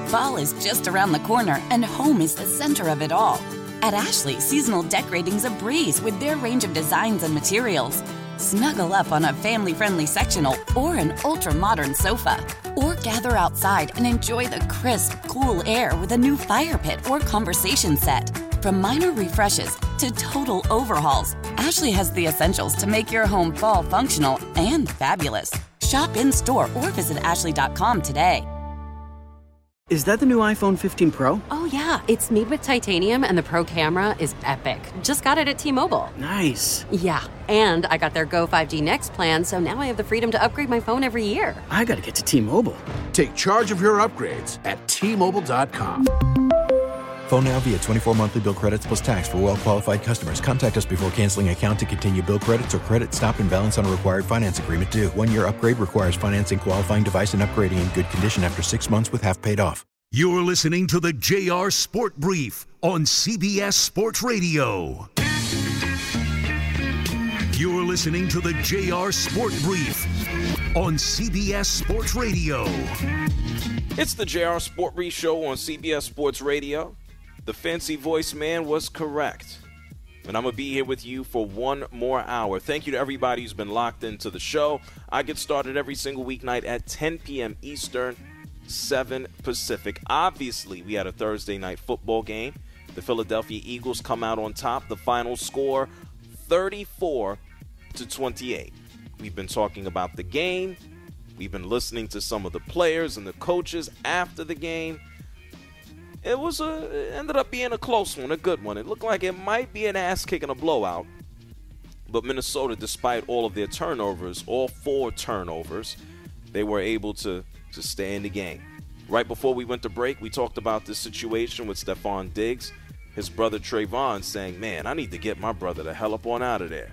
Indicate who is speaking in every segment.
Speaker 1: Fall is just around the corner, and home is the center of it all. At Ashley, seasonal decorating's a breeze with their range of designs and materials. Snuggle up on a family-friendly sectional or an ultra-modern sofa. Or gather outside and enjoy the crisp, cool air with a new fire pit or conversation set. From minor refreshes to total overhauls, Ashley has the essentials to make your home fall functional and fabulous. Shop in-store or visit ashley.com today.
Speaker 2: Is that the new iPhone 15 Pro?
Speaker 3: Oh, yeah. It's made with titanium, and the Pro camera is epic. Just got it at T-Mobile.
Speaker 2: Nice.
Speaker 3: Yeah, and I got their Go 5G Next plan, so now I have the freedom to upgrade my phone every year.
Speaker 2: I gotta get to T-Mobile.
Speaker 4: Take charge of your upgrades at T-Mobile.com.
Speaker 5: Phone now via 24 monthly bill credits plus tax for well-qualified customers. Contact us before canceling account to continue bill credits or credit stop and balance on a required finance agreement due. 1-year upgrade requires financing qualifying device and upgrading in good condition after 6 months with half paid off.
Speaker 6: You're listening to the JR Sport Brief on CBS Sports Radio. You're listening to the JR Sport Brief on CBS Sports Radio.
Speaker 7: It's the JR Sport Brief show on CBS Sports Radio. The fancy voice man was correct. And I'm going to be here with you for one more hour. Thank you to everybody who's been locked into the show. I get started every single weeknight at 10 p.m. Eastern, 7 Pacific. Obviously, we had a Thursday night football game. The Philadelphia Eagles come out on top. The final score, 34-28. We've been talking about the game. We've been listening to some of the players and the coaches after the game. It ended up being a close one, a good one. It looked like it might be an ass-kicking, a blowout. But Minnesota, despite all of their turnovers, all 4 turnovers, they were able to stay in the game. Right before we went to break, we talked about this situation with Stephon Diggs, his brother Trayvon saying, man, I need to get my brother the hell up on out of there.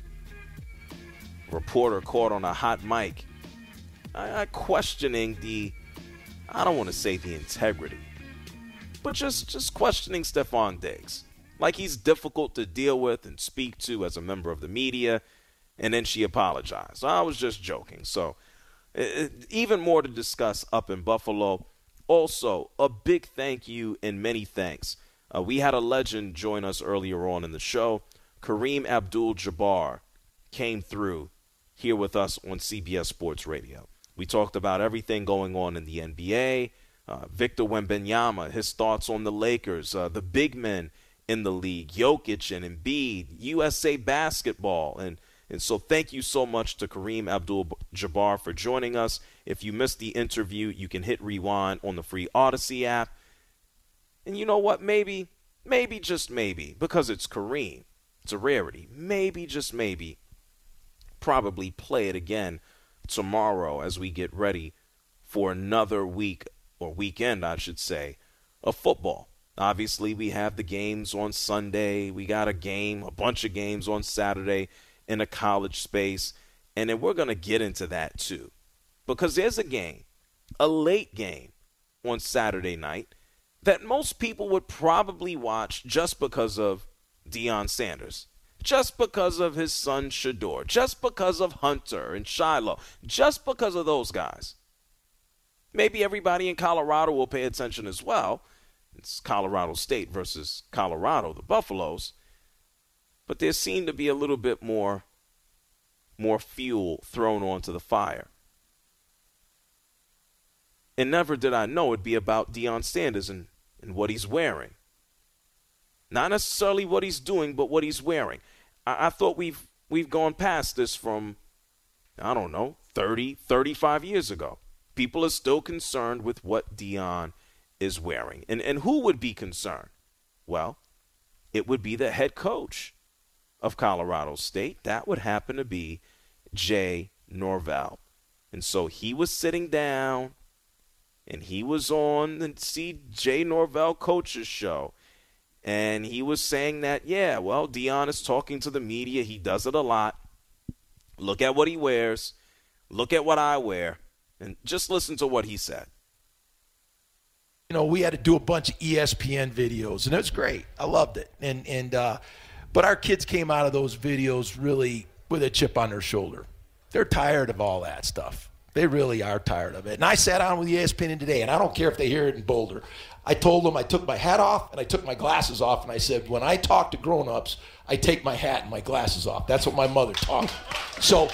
Speaker 7: Reporter caught on a hot mic. I questioning I don't want to say the integrity, but just questioning Stephon Diggs. Like he's difficult to deal with and speak to as a member of the media, and then she apologized. I was just joking. So even more to discuss up in Buffalo. Also, a big thank you and many thanks. We had a legend join us earlier on in the show. Kareem Abdul-Jabbar came through here with us on CBS Sports Radio. We talked about everything going on in the NBA, Victor Wembanyama, his thoughts on the Lakers, the big men in the league, Jokic and Embiid, USA basketball, and so thank you so much to Kareem Abdul-Jabbar for joining us. If you missed the interview, you can hit rewind on the free Odyssey app. And you know what? Maybe, just maybe, because it's Kareem, it's a rarity. Maybe, just maybe, probably play it again tomorrow as we get ready for another week, or weekend, I should say, of football. Obviously, we have the games on Sunday. We got a bunch of games on Saturday in a college space. And then we're going to get into that too. Because there's a game, a late game on Saturday night that most people would probably watch just because of Deion Sanders, just because of his son Shedeur, just because of Hunter and Shiloh, just because of those guys. Maybe everybody in Colorado will pay attention as well. It's Colorado State versus Colorado, the Buffaloes. But there seemed to be a little bit more fuel thrown onto the fire. And never did I know it'd be about Deion Sanders and what he's wearing. Not necessarily what he's doing, but what he's wearing. I thought we've gone past this from, 30, 35 years ago. People are still concerned with what Deion is wearing. And who would be concerned? Well, it would be the head coach of Colorado State. That would happen to be Jay Norvell. And so he was sitting down and he was on the Jay Norvell coach's show. And he was saying that, Deion is talking to the media. He does it a lot. Look at what he wears. Look at what I wear. And just listen to what he said.
Speaker 8: We had to do a bunch of ESPN videos, and it was great. I loved it. But our kids came out of those videos really with a chip on their shoulder. They're tired of all that stuff. They really are tired of it. And I sat down with ESPN today, and I don't care if they hear it in Boulder. I told them I took my hat off and I took my glasses off, and I said, when I talk to grown-ups, I take my hat and my glasses off. That's what my mother taught me. So,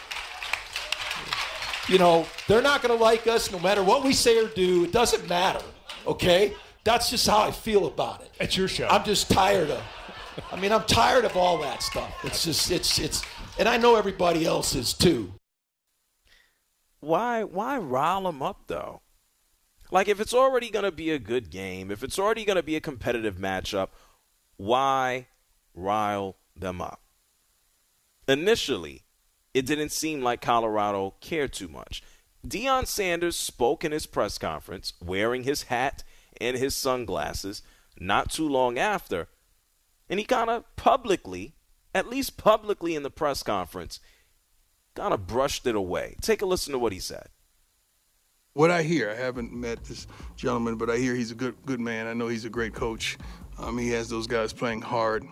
Speaker 8: you know, they're not going to like us no matter what we say or do. It doesn't matter, okay? That's just how I feel about it.
Speaker 9: It's your show.
Speaker 8: I'm just tired of I'm tired of all that stuff. It's just, it's, and I know everybody else is too.
Speaker 7: Why rile them up, though? Like, if it's already going to be a good game, if it's already going to be a competitive matchup, why rile them up? Initially, it didn't seem like Colorado cared too much. Deion Sanders spoke in his press conference wearing his hat and his sunglasses not too long after, and he kind of publicly, at least publicly in the press conference, kind of brushed it away. Take a listen to what he said.
Speaker 10: What I hear, I haven't met this gentleman, but I hear he's a good man. I know he's a great coach. He has those guys playing hard.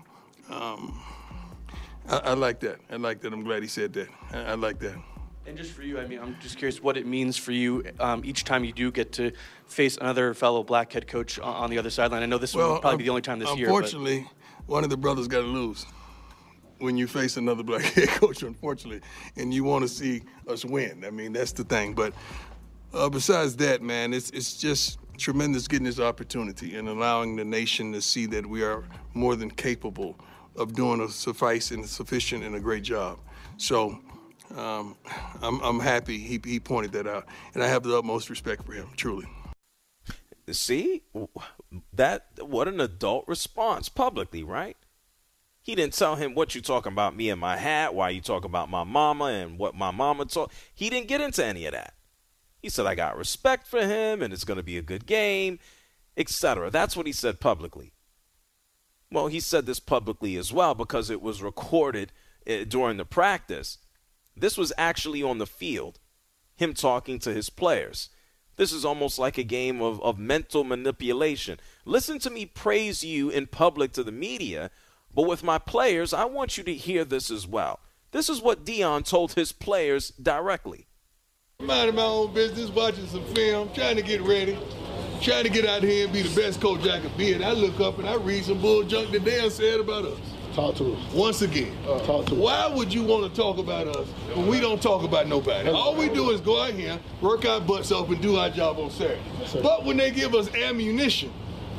Speaker 10: I like that. I like that. I'm glad he said that. I like that.
Speaker 11: And just for you, I'm just curious what it means for you each time you do get to face another fellow black head coach on the other sideline. I know this will probably be the only time this year.
Speaker 10: Unfortunately, one of the brothers got to lose when you face another black head coach, unfortunately, and you want to see us win. I mean, that's the thing. But besides that, man, it's just tremendous getting this opportunity and allowing the nation to see that we are more than capable of doing a suffice and sufficient and a great job. So I'm happy he pointed that out, and I have the utmost respect for him, truly.
Speaker 7: See, what an adult response publicly, right? He didn't tell him what you talking about me and my hat, why you talk about my mama and what my mama taught. He didn't get into any of that. He said, I got respect for him and it's going to be a good game, etc. That's what he said publicly. Well, he said this publicly as well because it was recorded during the practice. This was actually on the field, him talking to his players. This is almost like a game of mental manipulation. Listen to me praise you in public to the media, but with my players, I want you to hear this as well. This is what Deion told his players directly.
Speaker 10: I'm minding my own business, watching some film, trying to get ready, trying to get out here and be the best coach I could be. And I look up and I read some bull junk that Deion said about us.
Speaker 12: Talk to us.
Speaker 10: Once again,
Speaker 12: talk to us.
Speaker 10: Why would you want to talk about us when we don't talk about nobody? All we do is go out here, work our butts off, and do our job on Saturday. But when they give us ammunition,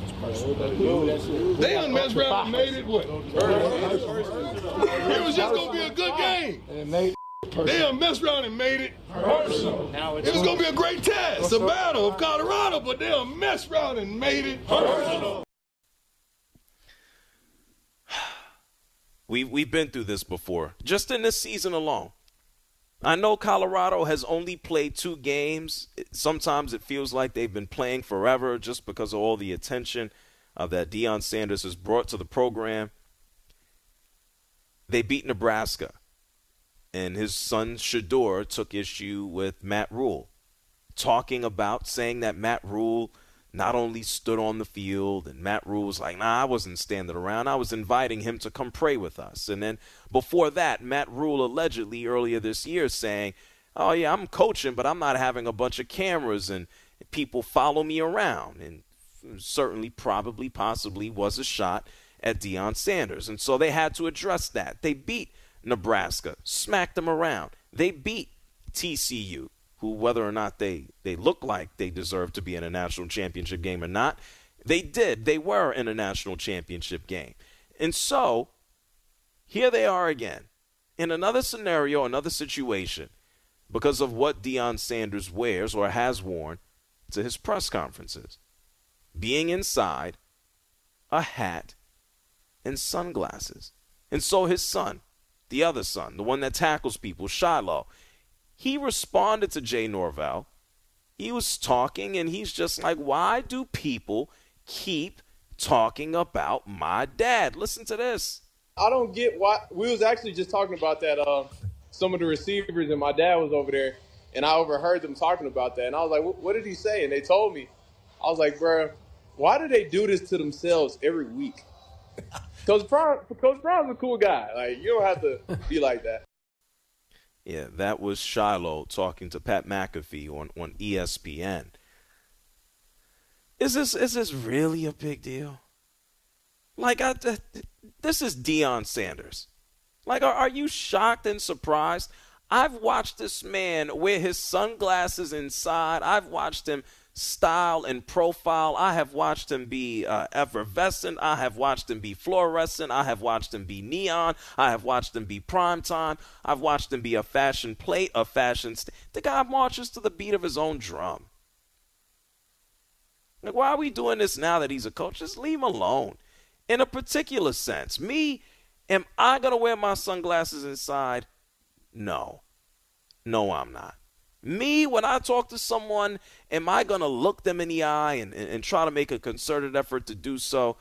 Speaker 10: they done messed around and made it what? It was just going to be a good game. They done messed around and made it personal. It was going to be a great test, a battle of Colorado, but they done messed around and made it personal.
Speaker 7: We've been through this before, just in this season alone. I know Colorado has only played 2 games. Sometimes it feels like they've been playing forever just because of all the attention that Deion Sanders has brought to the program. They beat Nebraska, and his son Shedeur took issue with Matt Rule, saying that Matt Rule not only stood on the field, and Matt Rule was like, nah, I wasn't standing around. I was inviting him to come pray with us. And then before that, Matt Rule allegedly earlier this year saying, oh, yeah, I'm coaching, but I'm not having a bunch of cameras and people follow me around. And certainly, probably, possibly was a shot at Deion Sanders. And so they had to address that. They beat Nebraska, smacked them around. They beat TCU, who, whether or not they look like they deserve to be in a national championship game or not, they did. They were in a national championship game. And so here they are again in another scenario, another situation, because of what Deion Sanders wears or has worn to his press conferences. Being inside a hat and sunglasses. And so his son, the other son, the one that tackles people, Shiloh, he responded to Jay Norvell. He was talking, and he's just like, why do people keep talking about my dad? Listen to this.
Speaker 13: I don't get why. We was actually just talking about that, some of the receivers, and my dad was over there, and I overheard them talking about that. And I was like, what did he say? And they told me. I was like, bro, why do they do this to themselves every week? Coach Brown's a cool guy. Like, you don't have to be like that.
Speaker 7: Yeah, that was Shiloh talking to Pat McAfee on ESPN. Is this really a big deal? Like, this is Deion Sanders. Like, are you shocked and surprised? I've watched this man wear his sunglasses inside. I've watched him style and profile. I have watched him be effervescent. I have watched him be fluorescent. I have watched him be neon. I have watched him be primetime. I've watched him be a fashion plate, a fashion the guy marches to the beat of his own drum. Like, why are we doing this now that he's a coach? Just leave him alone. In a particular sense, am I going to wear my sunglasses inside? No. No, I'm not. Me, when I talk to someone, am I going to look them in the eye and try to make a concerted effort to do so?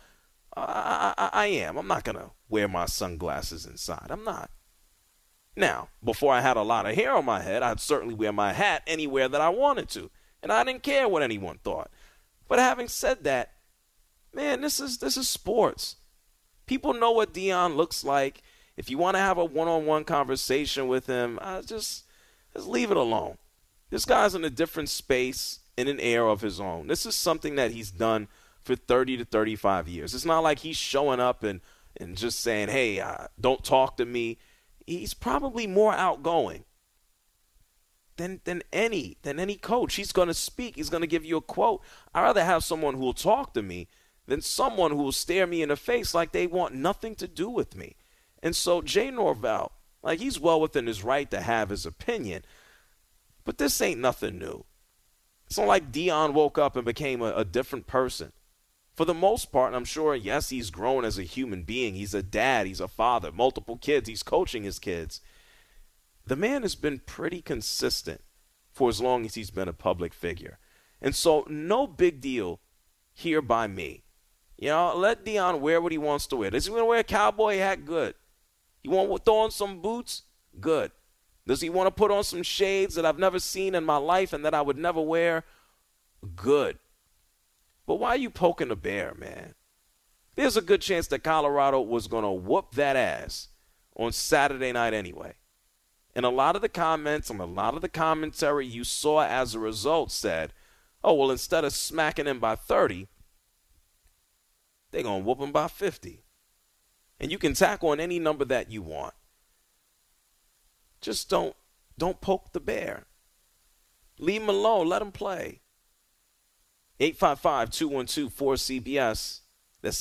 Speaker 7: I am. I'm not going to wear my sunglasses inside. I'm not. Now, before I had a lot of hair on my head, I'd certainly wear my hat anywhere that I wanted to, and I didn't care what anyone thought. But having said that, man, this is sports. People know what Deion looks like. If you want to have a one-on-one conversation with him, just leave it alone. This guy's in a different space, in an era of his own. This is something that he's done for 30 to 35 years. It's not like he's showing up and just saying, hey, don't talk to me. He's probably more outgoing than any coach. He's going to speak. He's going to give you a quote. I'd rather have someone who will talk to me than someone who will stare me in the face like they want nothing to do with me. And so Jay Norvell, like, he's well within his right to have his opinion, but this ain't nothing new. It's not like Deion woke up and became a different person. For the most part, and I'm sure, yes, he's grown as a human being. He's a dad. He's a father. Multiple kids. He's coaching his kids. The man has been pretty consistent for as long as he's been a public figure. And so no big deal here by me. You know, let Deion wear what he wants to wear. Does he want to wear a cowboy hat? Good. He want to throw on some boots? Good. Does he want to put on some shades that I've never seen in my life and that I would never wear? Good. But why are you poking the bear, man? There's a good chance that Colorado was going to whoop that ass on Saturday night anyway. And a lot of the comments and a lot of the commentary you saw as a result said, oh, well, instead of smacking him by 30, they're going to whoop him by 50. And you can tack on any number that you want. Just don't poke the bear. Leave him alone. Let him play. 855-212-4CBS. That's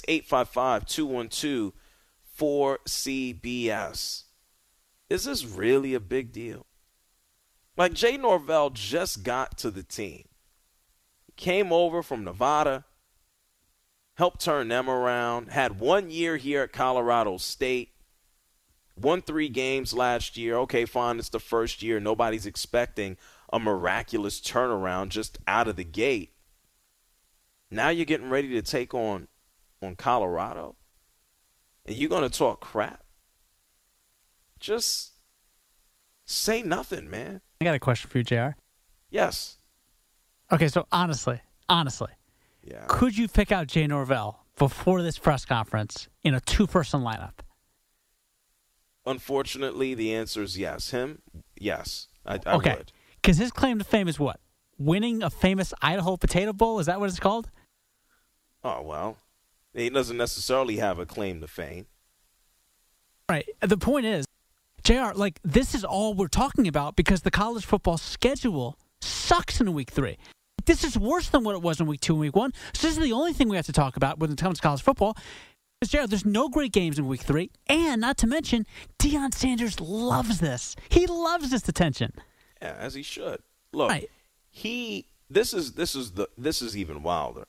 Speaker 7: 855-212-4CBS. Is this really a big deal? Like, Jay Norvell just got to the team. He came over from Nevada, helped turn them around, had 1 year here at Colorado State, won 3 games last year. Okay, fine, it's the first year. Nobody's expecting a miraculous turnaround just out of the gate. Now you're getting ready to take on Colorado, and you're going to talk crap? Just say nothing, man.
Speaker 9: I got a question for you, JR.
Speaker 7: Yes.
Speaker 9: Okay, so honestly,
Speaker 7: yeah.
Speaker 9: Could you pick out Jay Norvell before this press conference in a 2-person lineup?
Speaker 7: Unfortunately, the answer is yes. Him, yes. I would.
Speaker 9: Because his claim to fame is what? Winning a famous Idaho Potato Bowl? Is that what it's called?
Speaker 7: Oh, well, he doesn't necessarily have a claim to fame.
Speaker 9: Right. The point is, JR, like, this is all we're talking about because the college football schedule sucks in week 3. This is worse than what it was in week 2 and week 1. So this is the only thing we have to talk about when it comes to college football. Because, JR, there's no great games in week 3. And not to mention, Deion Sanders loves this. He loves this attention.
Speaker 7: Yeah, as he should. Look,
Speaker 9: right.
Speaker 7: This is even wilder.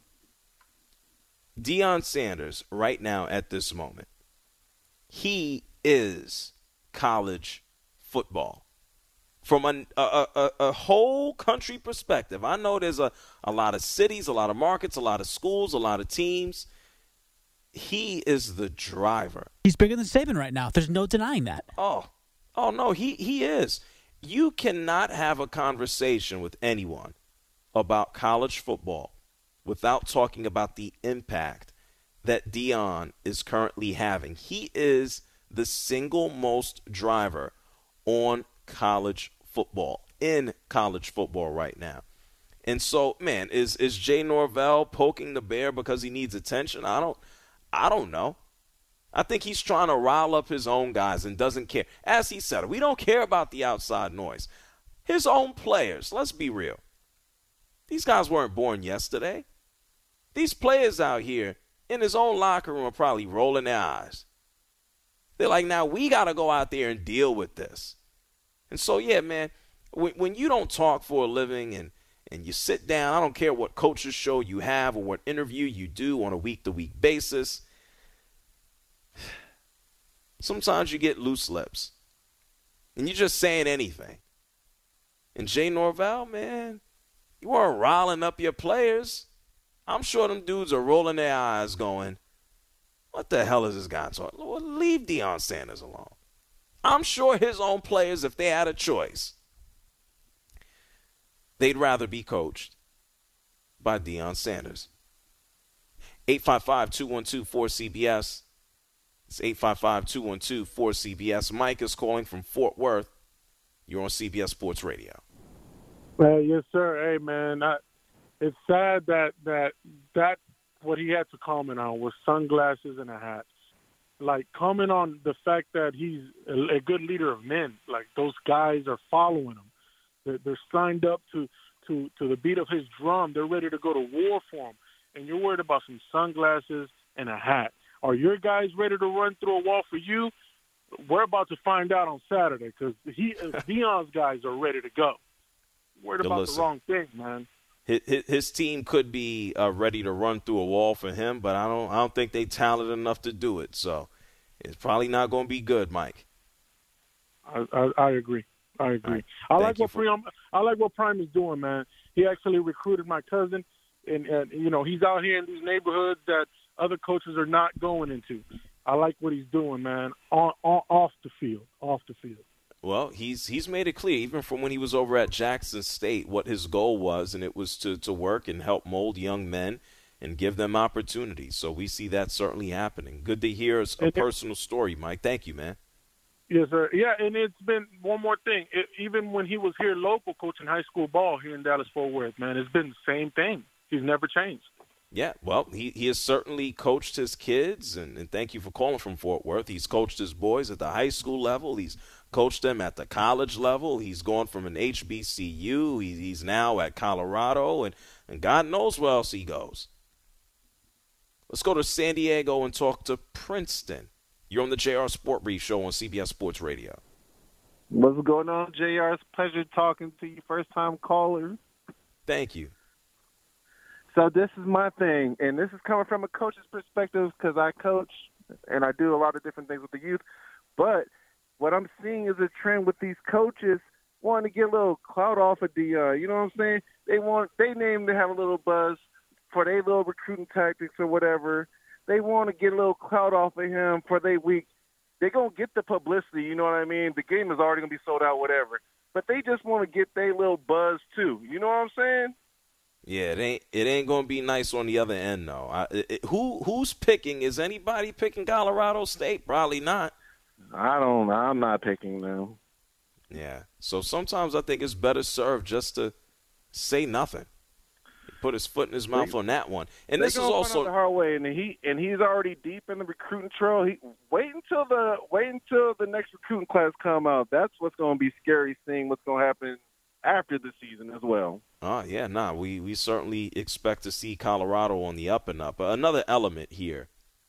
Speaker 7: Deion Sanders, right now at this moment, he is college football. From a whole country perspective, I know there's a lot of cities, a lot of markets, a lot of schools, a lot of teams. He is the driver.
Speaker 9: He's bigger than Saban right now. There's no denying that.
Speaker 7: Oh no, he is. You cannot have a conversation with anyone about college football without talking about the impact that Deion is currently having. He is the single most driver on college football, in college football right now. And so, man, is Jay Norvell poking the bear because he needs attention? I don't know. I think he's trying to rile up his own guys and doesn't care. As he said, we don't care about the outside noise. His own players, let's be real. These guys weren't born yesterday. These players out here in his own locker room are probably rolling their eyes. They're like, now we got to go out there and deal with this. And so, yeah, man, when you don't talk for a living and you sit down, I don't care what coaches show you have or what interview you do on a week-to-week basis, sometimes you get loose lips. And you're just saying anything. And Jay Norvell, man, you weren't riling up your players. I'm sure them dudes are rolling their eyes going, what the hell is this guy talking? Well, leave Deion Sanders alone. I'm sure his own players, if they had a choice, they'd rather be coached by Deion Sanders. 855-212-4CBS. It's 855-212-4CBS. Mike is calling from Fort Worth. You're on CBS Sports Radio.
Speaker 12: Well, yes, sir. Hey, man, it's sad that what he had to comment on was sunglasses and a hat. Like, comment on the fact that he's a good leader of men. Like, those guys are following him. They're signed up to the beat of his drum. They're ready to go to war for him. And you're worried about some sunglasses and a hat. Are your guys ready to run through a wall for you? We're about to find out on Saturday because Deion's guys are ready to go. Worried about the wrong thing, man.
Speaker 7: His team could be ready to run through a wall for him, but I don't think they talented enough to do it. So it's probably not going to be good, Mike.
Speaker 12: I agree. Right. I like what Prime is doing, man. He actually recruited my cousin, and you know, he's out here in these neighborhoods that other coaches are not going into. I like what he's doing, man. Off the field.
Speaker 7: Well, he's made it clear, even from when he was over at Jackson State, what his goal was, and it was to work and help mold young men and give them opportunities. So we see that certainly happening. Good to hear a personal story, Mike. Thank you, man.
Speaker 12: Yes, sir. Yeah, and it's been one more thing. Even when he was here local coaching high school ball here in Dallas-Fort Worth, man, it's been the same thing. He's never changed.
Speaker 7: Yeah, well, he has certainly coached his kids, and thank you for calling from Fort Worth. He's coached his boys at the high school level. He's coached them at the college level. He's gone from an HBCU. He's now at Colorado, and God knows where else he goes. Let's go to San Diego and talk to Princeton. You're on the JR Sport Brief show on CBS Sports Radio.
Speaker 14: What's going on, JR? It's a pleasure talking to you, first-time caller.
Speaker 7: Thank you.
Speaker 14: So this is my thing, and this is coming from a coach's perspective because I coach and I do a lot of different things with the youth. But what I'm seeing is a trend with these coaches wanting to get a little clout off of Deion. You know what I'm saying? They name to have a little buzz for their little recruiting tactics or whatever. They want to get a little clout off of him for their week. They're going to get the publicity, you know what I mean? The game is already going to be sold out, whatever. But they just want to get their little buzz too. You know what I'm saying?
Speaker 7: Yeah, it ain't going to be nice on the other end, though. Who's picking? Is anybody picking Colorado State? Probably not.
Speaker 14: I'm not picking them.
Speaker 7: Yeah. So sometimes I think it's better served just to say nothing. Put his foot in his mouth on that one. And this is also
Speaker 14: the hard way, and he's already deep in the recruiting trail. Wait until the next recruiting class come out. That's what's going to be scary, seeing what's going to happen after the season as well.
Speaker 7: Oh, yeah, we certainly expect to see Colorado on the up and up. Another element here.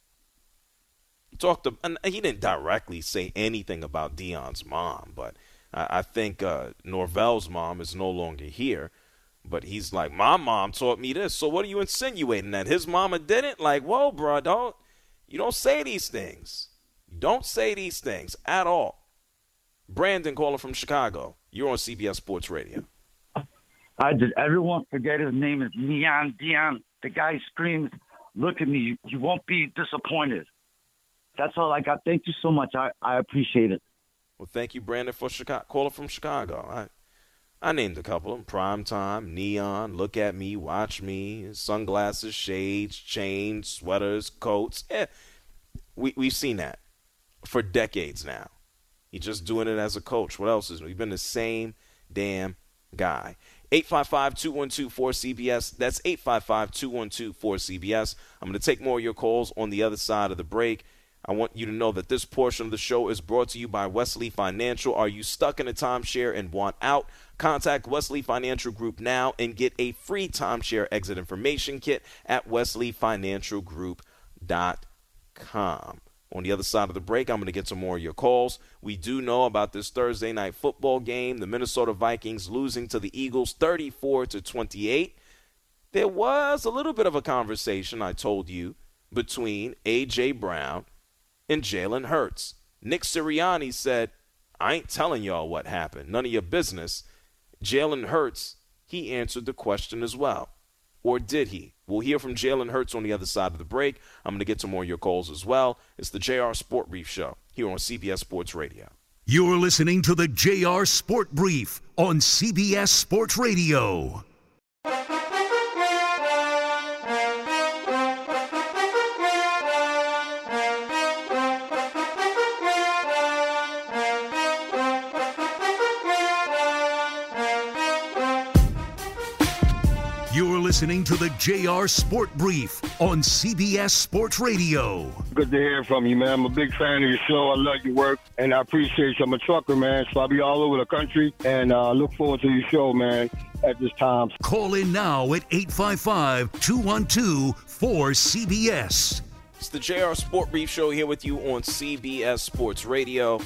Speaker 7: And he didn't directly say anything about Deion's mom, but I think Norvell's mom is no longer here. But he's like, my mom taught me this. So what are you insinuating, that his mama didn't? Like, whoa, bro, you don't say these things. You don't say these things at all. Brandon calling from Chicago. You're on CBS Sports Radio.
Speaker 15: Did everyone forget his name is Neon Deion? The guy screams, look at me, you won't be disappointed. That's all I got. Thank you so much. I appreciate it.
Speaker 7: Well, thank you, Brandon, for calling from Chicago. I named a couple of them: Prime Time, Neon, Look at Me, Watch Me, Sunglasses, Shades, Chains, Sweaters, Coats. Yeah, we've seen that for decades now. He's just doing it as a coach. What else is he? He's been the same damn guy. 855-212-4CBS. That's 855-212-4CBS. I'm going to take more of your calls on the other side of the break. I want you to know that this portion of the show is brought to you by Wesley Financial. Are you stuck in a timeshare and want out? Contact Wesley Financial Group now and get a free timeshare exit information kit at wesleyfinancialgroup.com. On the other side of the break, I'm going to get some more of your calls. We do know about this Thursday night football game, the Minnesota Vikings losing to the Eagles 34-28. There was a little bit of a conversation, I told you, between A.J. Brown and Jalen Hurts. Nick Sirianni said, I ain't telling y'all what happened. None of your business. Jalen Hurts, he answered the question as well. Or did he? We'll hear from Jalen Hurts on the other side of the break. I'm going to get to more of your calls as well. It's the JR Sport Brief Show here on CBS Sports Radio.
Speaker 6: You're listening to the JR Sport Brief on CBS Sports Radio. You're listening to the JR Sport Brief on CBS Sports Radio.
Speaker 16: Good to hear from you, man. I'm a big fan of your show. I love your work, and I appreciate you. I'm a trucker, man, so I'll be all over the country, and look forward to your show, man, at this time.
Speaker 6: Call in now at 855-212-4CBS.
Speaker 7: It's the JR Sport Brief Show here with you on CBS Sports Radio.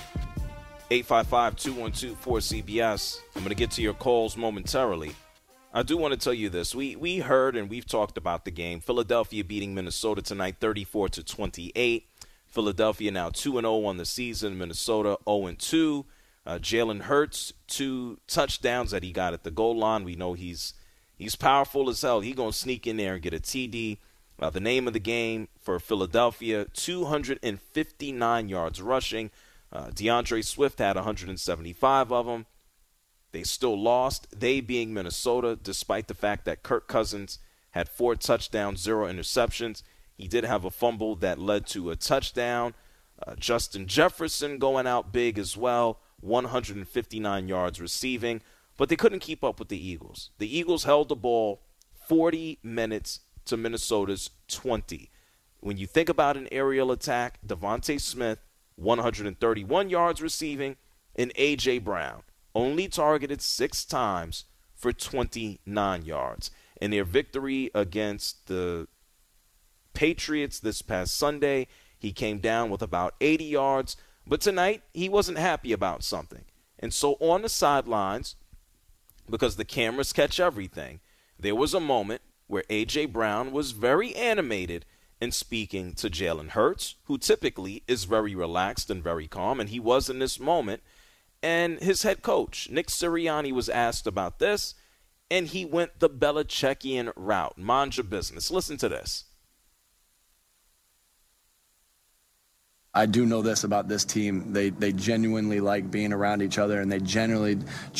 Speaker 7: 855-212-4CBS. I'm going to get to your calls momentarily. I do want to tell you this. We heard and we've talked about the game. Philadelphia beating Minnesota tonight 34-28. Philadelphia now 2-0 on the season. Minnesota 0-2. Jalen Hurts, 2 touchdowns that he got at the goal line. We know he's powerful as hell. He's going to sneak in there and get a TD. The name of the game for Philadelphia, 259 yards rushing. DeAndre Swift had 175 of them. They still lost, they being Minnesota, despite the fact that Kirk Cousins had 4 touchdowns, 0 interceptions. He did have a fumble that led to a touchdown. Justin Jefferson going out big as well, 159 yards receiving. But they couldn't keep up with the Eagles. The Eagles held the ball 40 minutes to Minnesota's 20. When you think about an aerial attack, Devontae Smith, 131 yards receiving, and A.J. Brown only targeted 6 times for 29 yards. In their victory against the Patriots this past Sunday, he came down with about 80 yards. But tonight, he wasn't happy about something. And so on the sidelines, because the cameras catch everything, there was a moment where A.J. Brown was very animated in speaking to Jalen Hurts, who typically is very relaxed and very calm, and he was in this moment. And his head coach, Nick Sirianni, was asked about this, and he went the Belichickian route. Mind your business. Listen to this.
Speaker 17: I do know this about this team. They genuinely like being around each other, and they genuinely,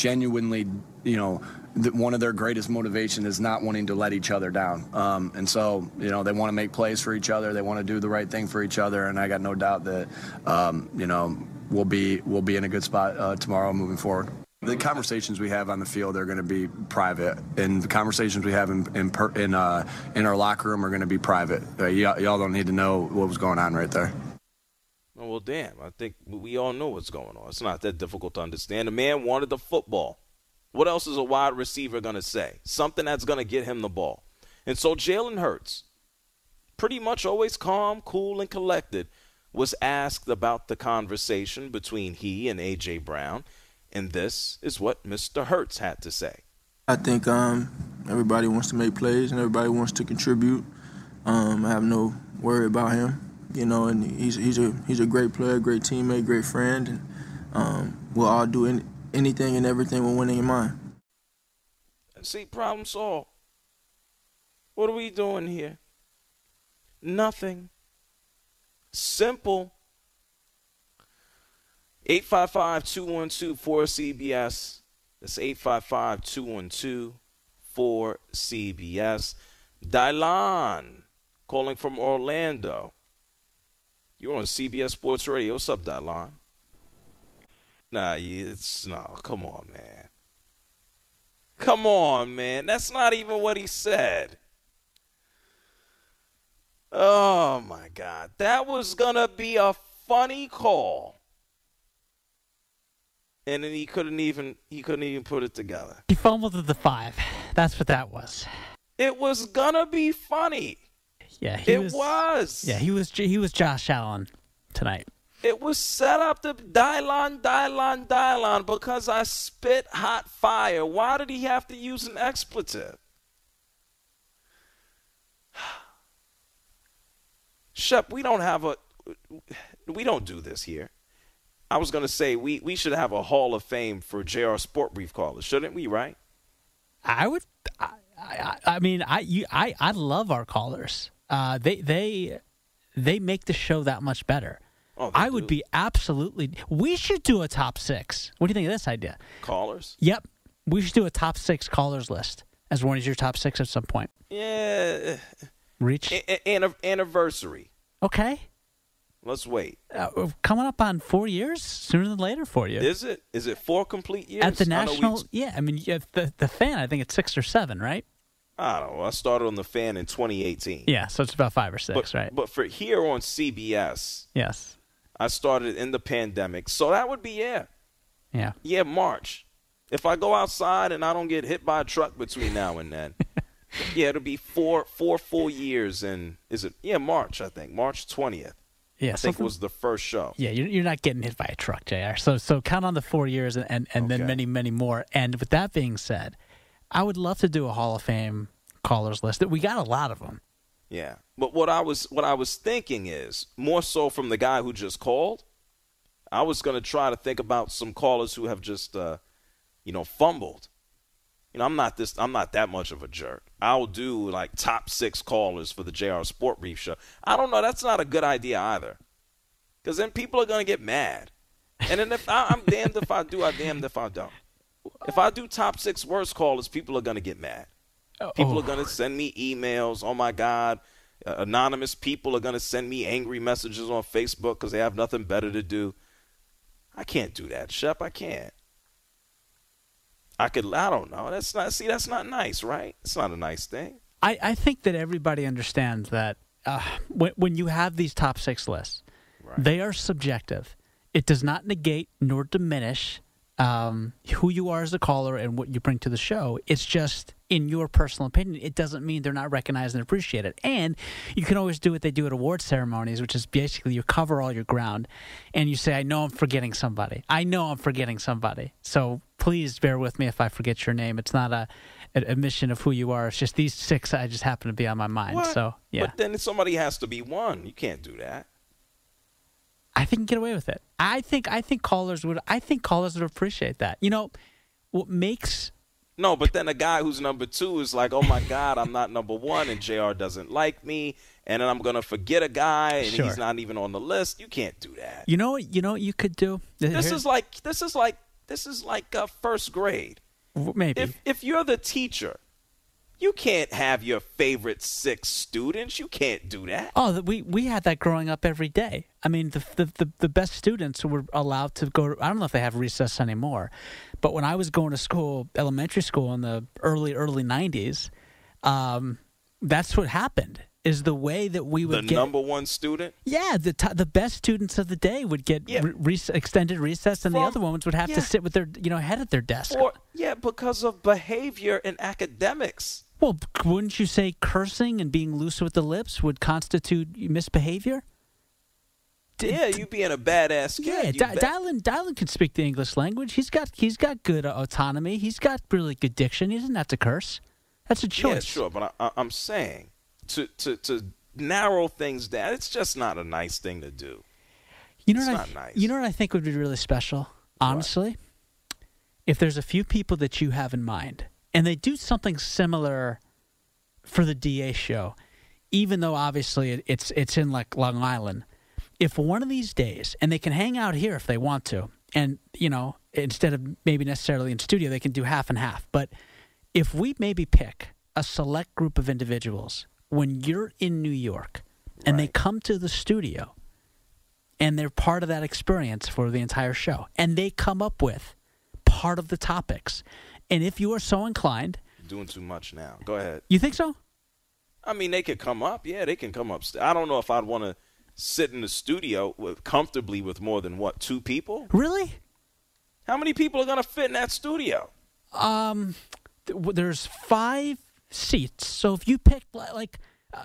Speaker 17: one of their greatest motivation is not wanting to let each other down. And so, they want to make plays for each other. They want to do the right thing for each other, and I got no doubt that, we'll be in a good spot tomorrow moving forward. The conversations we have on the field are going to be private, and the conversations we have in our locker room are going to be private. Y'all don't need to know what was going on right there.
Speaker 7: Oh, well, damn. I think we all know what's going on. It's not that difficult to understand. The man wanted the football. What else is a wide receiver going to say? Something that's going to get him the ball. And so Jalen Hurts, pretty much always calm, cool, and collected, was asked about the conversation between he and A.J. Brown. And this is what Mr. Hurts had to say.
Speaker 18: I think everybody wants to make plays and everybody wants to contribute. I have no worry about him. And he's a great player, great teammate, great friend, and we'll all do anything and everything with winning in mind.
Speaker 7: See, problem solved. What are we doing here? Nothing. Simple. 855-212-4CBS. That's 855-212-4CBS. Dylan calling from Orlando. You're on CBS Sports Radio. What's up, Dylan? Come on, man. Come on, man. That's not even what he said. Oh, my God. That was going to be a funny call. And then he couldn't even put it together.
Speaker 9: He fumbled at the 5. That's what that was.
Speaker 7: It was going to be funny.
Speaker 9: Yeah,
Speaker 7: it was.
Speaker 9: Yeah, he was Josh Allen tonight.
Speaker 7: It was set up to dial on because I spit hot fire. Why did he have to use an expletive? Shep, we don't do this here. I was going to say we should have a Hall of Fame for JR Sport Brief callers, shouldn't we, right?
Speaker 9: I would. I love our callers. They make the show that much better.
Speaker 7: Oh,
Speaker 9: I would be absolutely. We should do a top 6. What do you think of this idea?
Speaker 7: Callers?
Speaker 9: Yep. We should do a top 6 callers list as one of your top 6 at some point.
Speaker 7: Yeah.
Speaker 9: Reach
Speaker 7: anniversary.
Speaker 9: Okay.
Speaker 7: Let's wait.
Speaker 9: Coming up on 4 years, sooner than later for you.
Speaker 7: Is it? Is it 4 complete years?
Speaker 9: At the National, yeah. I mean, the Fan, I think it's 6 or 7, right?
Speaker 7: I don't know. I started on the Fan in 2018.
Speaker 9: Yeah, so it's about 5 or 6, right?
Speaker 7: But for here on CBS,
Speaker 9: yes,
Speaker 7: I started in the pandemic, so that would be
Speaker 9: Yeah,
Speaker 7: March. If I go outside and I don't get hit by a truck between now and then, it'll be four full years. And is it? Yeah, March. I think March 20th.
Speaker 9: Yeah,
Speaker 7: I think was the first show.
Speaker 9: Yeah, you're not getting hit by a truck, JR. So count on the 4 years and then many, many more. And with that being said, I would love to do a Hall of Fame callers list. We got a lot of them.
Speaker 7: Yeah, but what I was thinking is more so from the guy who just called. I was going to try to think about some callers who have just fumbled. I'm not that much of a jerk. I'll do like top 6 callers for the JR Sport Brief show. I don't know. That's not a good idea either, because then people are going to get mad. And then if I'm damned if I do, I'm damned if I don't. If I do top 6 worst callers, people are going to get mad. People are going to send me emails. Oh, my God. Anonymous people are going to send me angry messages on Facebook because they have nothing better to do. I can't do that, Shep. I can't. I don't know. That's not nice, right? It's not a nice thing.
Speaker 9: I think that everybody understands that when you have these top 6 lists, right, they are subjective. It does not negate nor diminish who you are as a caller and what you bring to the show. It's just, in your personal opinion, it doesn't mean they're not recognized and appreciated. And you can always do what they do at award ceremonies, which is basically you cover all your ground and you say, I know I'm forgetting somebody. So please bear with me if I forget your name. It's not a admission of who you are. It's just these 6 I just happen to be on my mind.
Speaker 7: What?
Speaker 9: So yeah.
Speaker 7: But then somebody has to be one. You can't do that.
Speaker 9: I think you can get away with it. I think callers would appreciate that. What makes
Speaker 7: No, but then a guy who's number 2 is like, oh my God, I'm not number 1 and JR doesn't like me, and then I'm gonna forget a guy and he's not even on the list. You can't do that.
Speaker 9: You know what you could do?
Speaker 7: This is like first grade.
Speaker 9: Maybe.
Speaker 7: If you're the teacher, you can't have your favorite 6 students. You can't do that.
Speaker 9: Oh, we had that growing up every day. I mean, the best students were allowed to go. I don't know if they have recess anymore, but when I was going to school, elementary school in the early 90s, that's what happened. Is the way that we would get
Speaker 7: number 1 student.
Speaker 9: Yeah, the best students of the day would get extended recess, and the other ones would have to sit with their head at their desk.
Speaker 7: Because of behavior in academics.
Speaker 9: Well, wouldn't you say cursing and being loose with the lips would constitute misbehavior?
Speaker 7: Yeah, you being a badass kid.
Speaker 9: Yeah, Dylan can speak the English language. He's got good autonomy. He's got really good diction. He doesn't have to curse. That's a choice.
Speaker 7: Yeah, sure, but I'm saying to narrow things down, it's just not a nice thing to do. It's not nice.
Speaker 9: You know what I think would be really special, honestly? What? If there's a few people that you have in mind, and they do something similar for the DA show, even though obviously it's in like Long Island. If one of these days, and they can hang out here if they want to, and instead of maybe necessarily in studio, they can do half and half. But if we maybe pick a select group of individuals when you're in New York, and they come to the studio, and they're part of that experience for the entire show. And they come up with part of the topics. And if you are so inclined...
Speaker 7: Doing too much now. Go ahead.
Speaker 9: You think so?
Speaker 7: I mean, they could come up. Yeah, they can come up. I don't know if I'd want to sit in the studio comfortably with more than, 2 people?
Speaker 9: Really?
Speaker 7: How many people are going to fit in that studio?
Speaker 9: There's 5 seats. So if you pick like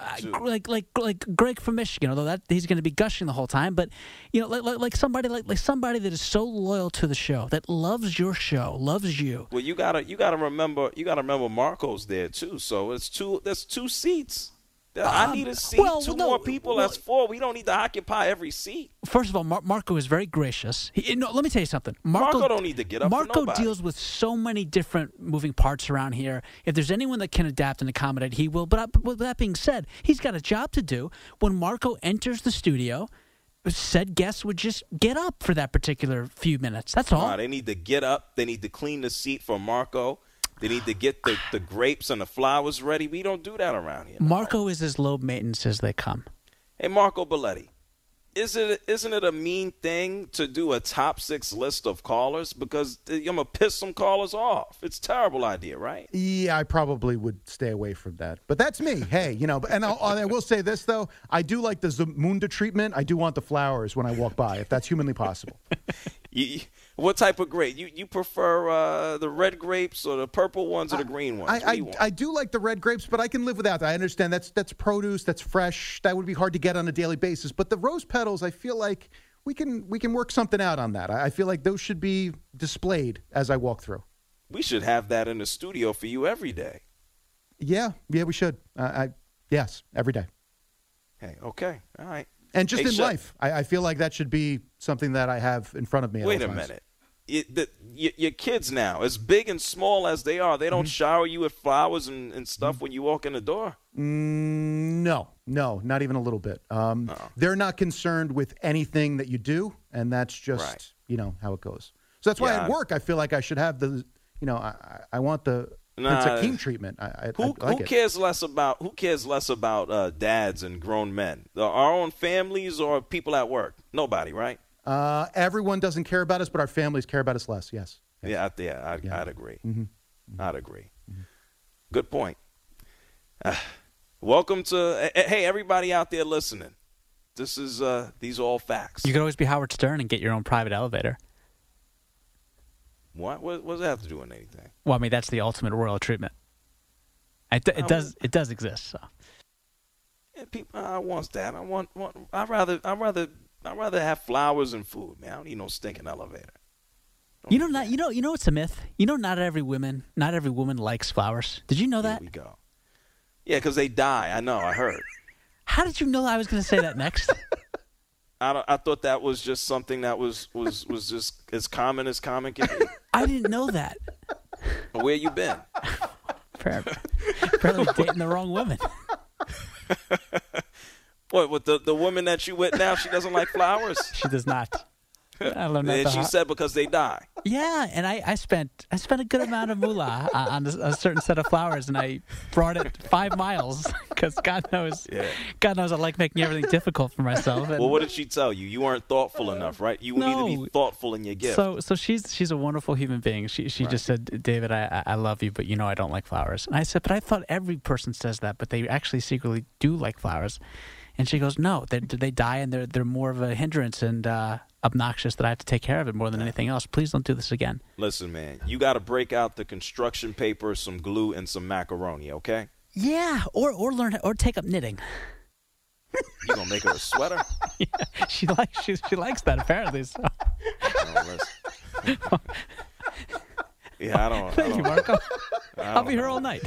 Speaker 9: Greg from Michigan, although he's going to be gushing the whole time, but like somebody that is so loyal to the show, that loves your show, loves you.
Speaker 7: Well, you gotta remember Marco's there too. So there's 2 seats. I need a seat. Two more people. That's 4. We don't need to occupy every seat.
Speaker 9: First of all, Marco is very gracious. Let me tell you something.
Speaker 7: Marco don't need to get up.
Speaker 9: Marco deals with so many different moving parts around here. If there's anyone that can adapt and accommodate, he will. But with that being said, he's got a job to do. When Marco enters the studio, said guests would just get up for that particular few minutes. That's all.
Speaker 7: They need to get up. They need to clean the seat for Marco. They need to get the grapes and the flowers ready. We don't do that around here.
Speaker 9: Marco is as low maintenance as they come.
Speaker 7: Hey, Marco Belletti, isn't it a mean thing to do a top 6 list of callers? Because I'm going to piss some callers off. It's a terrible idea, right?
Speaker 19: Yeah, I probably would stay away from that. But that's me. Hey, and I will say this, though. I do like the Zamunda treatment. I do want the flowers when I walk by, if that's humanly possible.
Speaker 7: What type of grape? You prefer the red grapes or the purple ones or the green ones?
Speaker 19: I do like the red grapes, but I can live without that. I understand that's produce, that's fresh. That would be hard to get on a daily basis. But the rose petals, I feel like we can work something out on that. I feel like those should be displayed as I walk through.
Speaker 7: We should have that in the studio for you every day.
Speaker 19: Yeah, we should. Yes, every day.
Speaker 7: Hey, okay, all right.
Speaker 19: And just in life, I feel like that should be something that I have in front of me.
Speaker 7: Wait a minute. Your kids now, as big and small as they are, they don't shower you with flowers and stuff when you walk in the door?
Speaker 19: No, not even a little bit. They're not concerned with anything that you do, and that's just, how it goes. So that's why at work I feel like I should have the, I want the Prince Hakeem treatment.
Speaker 7: Who cares less about dads and grown men? Our own families or people at work? Nobody, right?
Speaker 19: Everyone doesn't care about us, but our families care about us less. Yes.
Speaker 7: Yeah, I'd agree.
Speaker 19: Mm-hmm.
Speaker 7: I'd agree. Mm-hmm. Good point. Welcome to hey everybody out there listening. These are all facts.
Speaker 9: You could always be Howard Stern and get your own private elevator.
Speaker 7: What does that have to do with anything?
Speaker 9: Well, I mean that's the ultimate royal treatment. It does exist. So.
Speaker 7: Yeah, people, I want that. I'd rather have flowers and food, man. I don't need no stinking elevator.
Speaker 9: You know it's a myth. Not every woman likes flowers. Did you know that?
Speaker 7: Here we go. Yeah, because they die. I know. I heard.
Speaker 9: How did you know I was going to say that next?
Speaker 7: I thought that was just something that was just as common can be.
Speaker 9: I didn't know that.
Speaker 7: Where you been?
Speaker 9: Apparently dating the wrong woman.
Speaker 7: What, with the woman that you with now, she doesn't like flowers?
Speaker 9: She does not.
Speaker 7: And she said because they die.
Speaker 9: Yeah, and I spent a good amount of moolah on a certain set of flowers, and I brought it 5 miles because God knows I like making everything difficult for myself.
Speaker 7: Well, what did she tell you? You weren't thoughtful enough, right? You need to be thoughtful in your gift.
Speaker 9: So she's a wonderful human being. She just said, David, I love you, but I don't like flowers. And I said, but I thought every person says that, but they actually secretly do like flowers. And she goes, no, they die, and they're more of a hindrance and obnoxious that I have to take care of it more than anything else. Please don't do this again.
Speaker 7: Listen, man, you got to break out the construction paper, some glue, and some macaroni, okay?
Speaker 9: Yeah, or learn or take up knitting.
Speaker 7: You gonna make her a sweater?
Speaker 9: Yeah, she likes that apparently. So.
Speaker 7: Yeah, I don't.
Speaker 9: Thank you, Marco. I'll be here all night.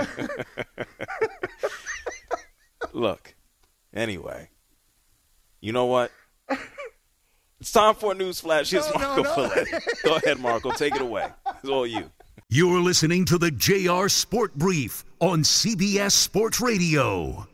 Speaker 7: Look. Anyway, you know what? It's time for a news flash. Here's Marco Belletti. Go ahead, Marco. Take it away. It's all you.
Speaker 6: You're listening to the JR Sport Brief on CBS Sports Radio.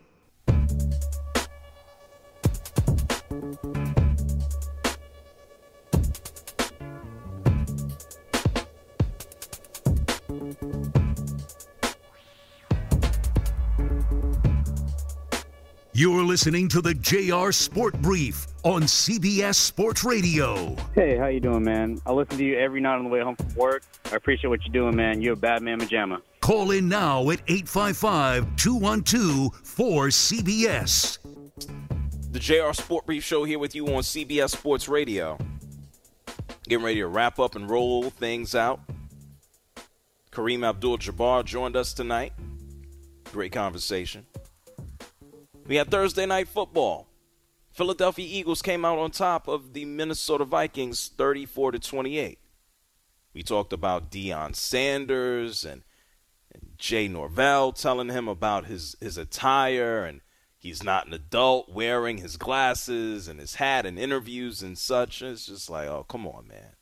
Speaker 6: You're listening to the JR Sport Brief on CBS Sports Radio.
Speaker 20: Hey, how you doing, man? I listen to you every night on the way home from work. I appreciate what you're doing, man. You're a bad man pajama.
Speaker 6: Call in now at 855-212-4CBS.
Speaker 7: The JR Sport Brief Show here with you on CBS Sports Radio. Getting ready to wrap up and roll things out. Kareem Abdul-Jabbar joined us tonight. Great conversation. We had Thursday Night Football. Philadelphia Eagles came out on top of the Minnesota Vikings 34-28. We talked about Deion Sanders and Jay Norvell telling him about his attire, and he's not an adult wearing his glasses and his hat in interviews and such. It's just like, oh, come on, man.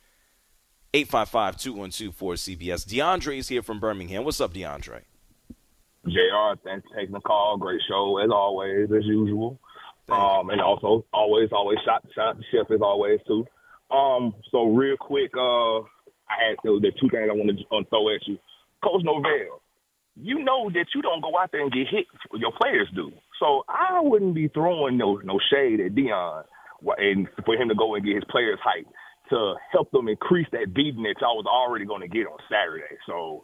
Speaker 7: 855-212-4CBS. DeAndre is here from Birmingham. What's up, DeAndre?
Speaker 21: JR, thanks for taking the call. Great show, as always, as usual. And also, always shout out to Chef, as always, too. So real quick, I had the two things I wanted to throw at you. Coach Norvell, you know that you don't go out there and get hit. Your players do. So I wouldn't be throwing no shade at Deion and for him to go and get his players hyped to help them increase that beating that y'all was already going to get on Saturday. So,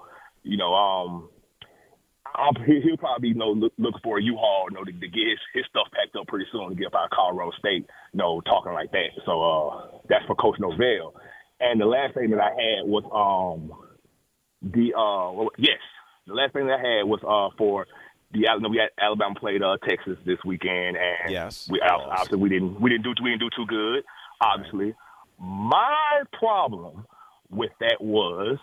Speaker 21: he'll probably looking for a U-Haul, to get his stuff packed up pretty soon to get up out of Colorado State, talking like that. So that's for Coach Norvell. And the last thing that I had was the last thing that I had was for we had Alabama played Texas this weekend, and
Speaker 7: yes,
Speaker 21: obviously we didn't do too good. Obviously, my problem with that was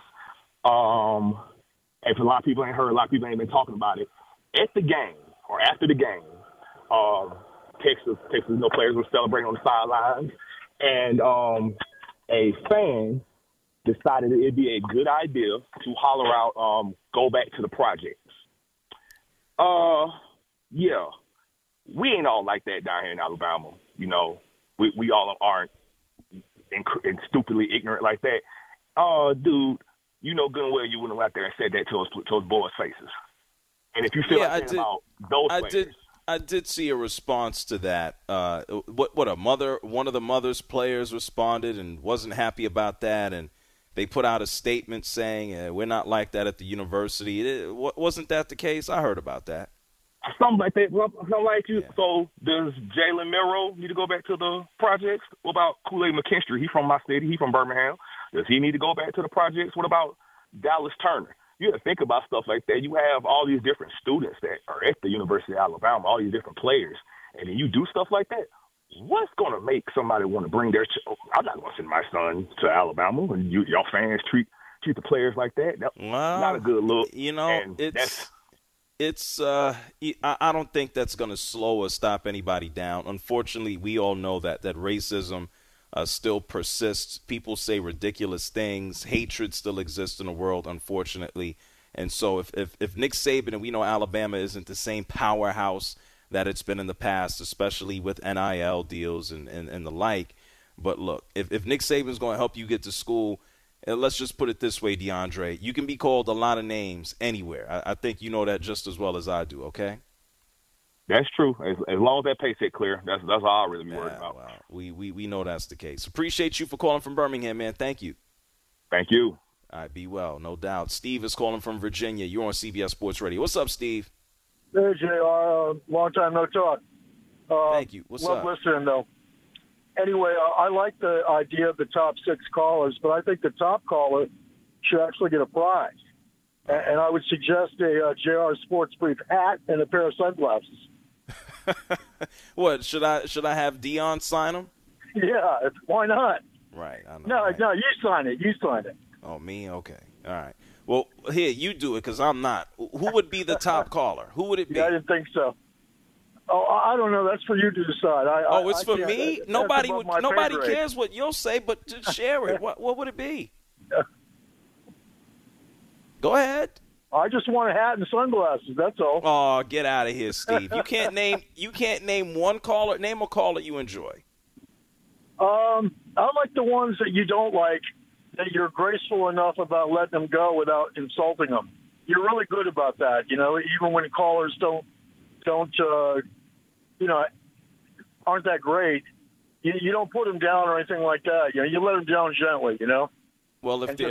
Speaker 21: if a lot of people ain't heard, a lot of people ain't been talking about it. At the game or after the game, Texas players were celebrating on the sidelines, and a fan decided it'd be a good idea to holler out, "Go back to the projects." Yeah, we ain't all like that down here in Alabama. We all aren't and stupidly ignorant like that. Dude. You know good and well you wouldn't have out there and said that to us boys' faces. And if you feel like that about those players.
Speaker 7: I did see a response to that. One of the mother's players responded and wasn't happy about that, and they put out a statement saying we're not like that at the university. Wasn't that the case? I heard about that.
Speaker 21: Something like that. Something like you. Yeah. So does Jalen Milroe need to go back to the projects? What about Kool-Aid McKinstry? He's from my city. He's from Birmingham. Does he need to go back to the projects? What about Dallas Turner? You have to think about stuff like that. You have all these different students that are at the University of Alabama, all these different players, and then you do stuff like that. What's going to make somebody want to bring their I'm not going to send my son to Alabama when y'all fans treat the players like that. That's not a good look.
Speaker 7: I don't think that's going to slow or stop anybody down. Unfortunately, we all know that racism still persists. People say ridiculous things. Hatred still exists in the world, unfortunately. And so if Nick Saban, and we know Alabama isn't the same powerhouse that it's been in the past, especially with NIL deals and the like. But look, if Nick Saban's going to help you get to school, and let's just put it this way, DeAndre, you can be called a lot of names anywhere. I think you know that just as well as I do, okay?
Speaker 21: That's true. As long as that paycheck clear, that's all I really be worried about.
Speaker 7: Well, we know that's the case. Appreciate you for calling from Birmingham, man. Thank you.
Speaker 21: Thank you.
Speaker 7: All right, be well, no doubt. Steve is calling from Virginia. You're on CBS Sports Radio. What's up, Steve?
Speaker 22: Hey, JR. Long time no talk.
Speaker 7: Thank you. What's up?
Speaker 22: Love listening, though. Anyway, I like the idea of the top 6 callers, but I think the top caller should actually get a prize. And I would suggest a JR Sports Brief hat and a pair of sunglasses.
Speaker 7: What, should I have Deion sign them?
Speaker 22: Yeah, why not?
Speaker 7: Right. I know,
Speaker 22: no, you sign it. You sign it.
Speaker 7: Oh, me? Okay. All right. Well, here, you do it because I'm not. Who would be the top caller? Who would it be?
Speaker 22: Yeah, I didn't think so. Oh, I don't know. That's for you to decide.
Speaker 7: It's for me? Nobody cares what you'll say, but just share it. What would it be? Go ahead.
Speaker 22: I just want a hat and sunglasses. That's all.
Speaker 7: Oh, get out of here, Steve. You can't name one caller. Name a caller you enjoy.
Speaker 22: I like the ones that you don't like, that you're graceful enough about letting them go without insulting them. You're really good about that, even when callers don't aren't that great, you don't put them down or anything like that. You let them down gently.
Speaker 7: Well, if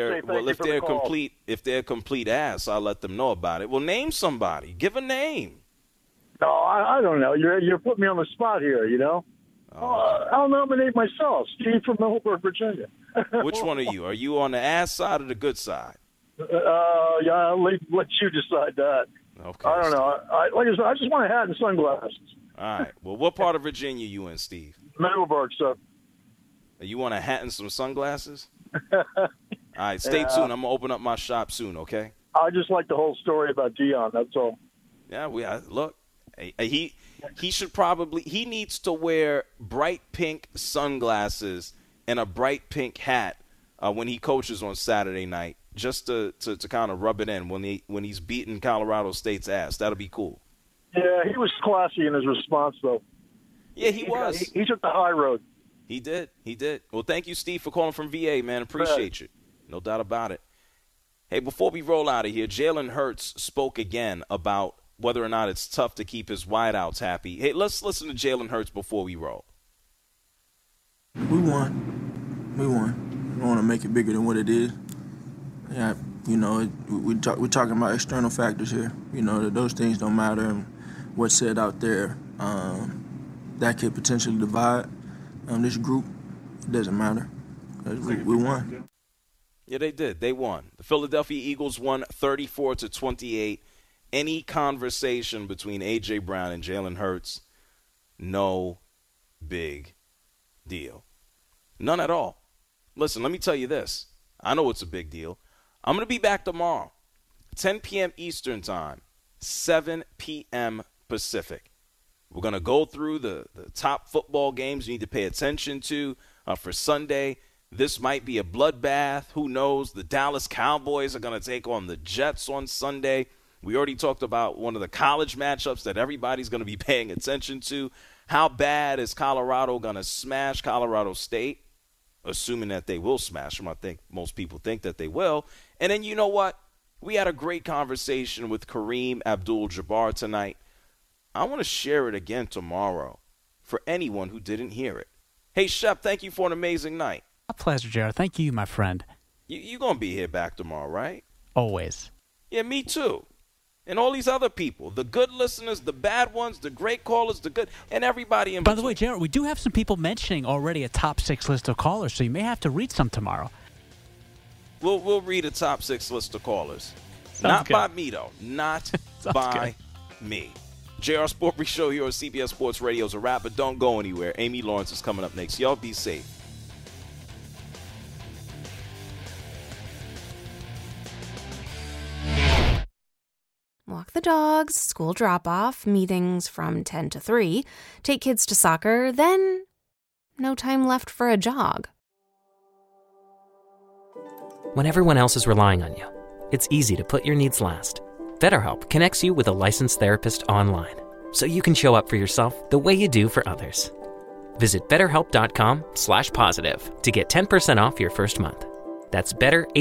Speaker 7: they're complete ass, I'll let them know about it. Well, name somebody. Give a name.
Speaker 22: No, I don't know. You're putting me on the spot here. I'll nominate myself, Steve from Middleburg, Virginia.
Speaker 7: Which one are you? Are you on the ass side or the good side?
Speaker 22: Yeah, I'll let you decide that.
Speaker 7: Okay.
Speaker 22: I don't know. Like I said, I just want a hat and sunglasses.
Speaker 7: All right. Well, what part of Virginia you in, Steve?
Speaker 22: Middleburg, sir.
Speaker 7: You want a hat and some sunglasses? All right. Stay tuned. I'm going to open up my shop soon, okay?
Speaker 22: I just like the whole story about Dion. That's all.
Speaker 7: Yeah, look. He should probably – he needs to wear bright pink sunglasses and a bright pink hat when he coaches on Saturday night, just to kind of rub it in when he's beating Colorado State's ass. That'll be cool.
Speaker 22: Yeah, he was classy in his response, though.
Speaker 7: Yeah, he was.
Speaker 22: He took the high road.
Speaker 7: He did. Well, thank you, Steve, for calling from VA, man. Appreciate you. No doubt about it. Hey, before we roll out of here, Jalen Hurts spoke again about whether or not it's tough to keep his wideouts happy. Hey, let's listen to Jalen Hurts before we roll.
Speaker 18: We won. We don't want to make it bigger than what it is. Yeah, we're talking about external factors here. That those things don't matter, and what's said out there that could potentially divide this group. It doesn't matter. We won.
Speaker 7: Yeah, they did. They won. The Philadelphia Eagles won 34-28. Any conversation between A.J. Brown and Jalen Hurts, no big deal. None at all. Listen, let me tell you this. I know it's a big deal. I'm going to be back tomorrow, 10 p.m. Eastern Time, 7 p.m. Pacific. We're going to go through the top football games you need to pay attention to for Sunday. This might be a bloodbath. Who knows? The Dallas Cowboys are going to take on the Jets on Sunday. We already talked about one of the college matchups that everybody's going to be paying attention to. How bad is Colorado going to smash Colorado State? Assuming that they will smash them. I think most people think that they will. And then you know what? We had a great conversation with Kareem Abdul-Jabbar tonight. I want to share it again tomorrow for anyone who didn't hear it. Hey, Shep, thank you for an amazing night.
Speaker 9: A pleasure, Jared. Thank you, my friend.
Speaker 7: You're going to be here back tomorrow, right?
Speaker 9: Always.
Speaker 7: Yeah, me too. And all these other people, the good listeners, the bad ones, the great callers, the good, and everybody in between.
Speaker 9: By the way, Jared, we do have some people mentioning already a top 6 list of callers, so you may have to read some tomorrow.
Speaker 7: We'll read a top 6 list of callers.
Speaker 9: Sounds
Speaker 7: Not
Speaker 9: good.
Speaker 7: by me, though. Not by me. JR Sport Brief Show here on CBS Sports Radio is a wrap, but don't go anywhere. Amy Lawrence is coming up next. Y'all be safe.
Speaker 1: Walk the dogs, school drop-off, meetings from 10 to 3, take kids to soccer, then no time left for a jog.
Speaker 3: When everyone else is relying on you, it's easy to put your needs last. BetterHelp connects you with a licensed therapist online, so you can show up for yourself the way you do for others. Visit BetterHelp.com/positive to get 10% off your first month. That's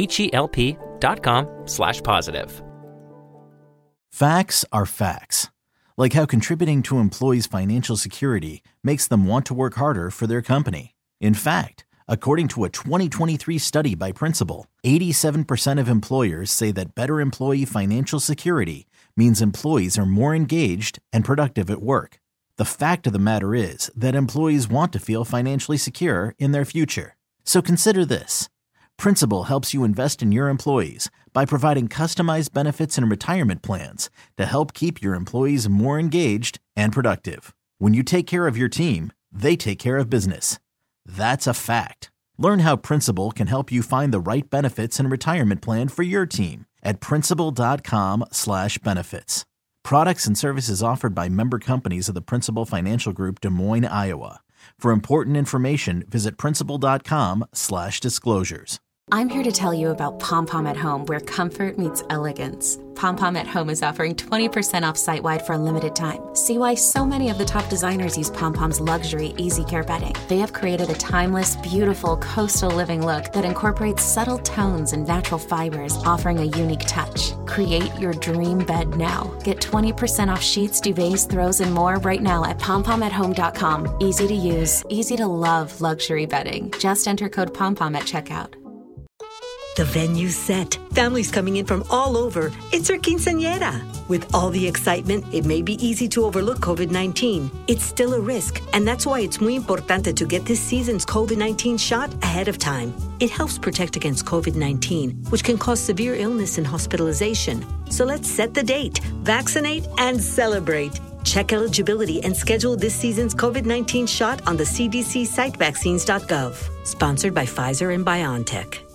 Speaker 3: BetterHelp.com/positive.
Speaker 23: Facts are facts. Like how contributing to employees' financial security makes them want to work harder for their company. In fact, according to a 2023 study by Principal, 87% of employers say that better employee financial security means employees are more engaged and productive at work. The fact of the matter is that employees want to feel financially secure in their future. So consider this. Principal helps you invest in your employees by providing customized benefits and retirement plans to help keep your employees more engaged and productive. When you take care of your team, they take care of business. That's a fact. Learn how Principal can help you find the right benefits and retirement plan for your team at Principal.com/benefits. Products and services offered by member companies of the Principal Financial Group, Des Moines, Iowa. For important information, visit Principal.com/disclosures.
Speaker 2: I'm here to tell you about Pom Pom at Home, where comfort meets elegance. Pom Pom at Home is offering 20% off site-wide for a limited time. See why so many of the top designers use Pom Pom's luxury Easy Care bedding. They have created a timeless, beautiful coastal living look that incorporates subtle tones and natural fibers, offering a unique touch. Create your dream bed now. Get 20% off sheets, duvets, throws, and more right now at pompomathome.com. Easy to use, easy to love luxury bedding. Just enter code POMPOM at checkout.
Speaker 4: The venue's set. Families coming in from all over. It's our quinceañera. With all the excitement, it may be easy to overlook COVID-19. It's still a risk, and that's why it's muy importante to get this season's COVID-19 shot ahead of time. It helps protect against COVID-19, which can cause severe illness and hospitalization. So let's set the date, vaccinate, and celebrate. Check eligibility and schedule this season's COVID-19 shot on the CDC site vaccines.gov. Sponsored by Pfizer and BioNTech.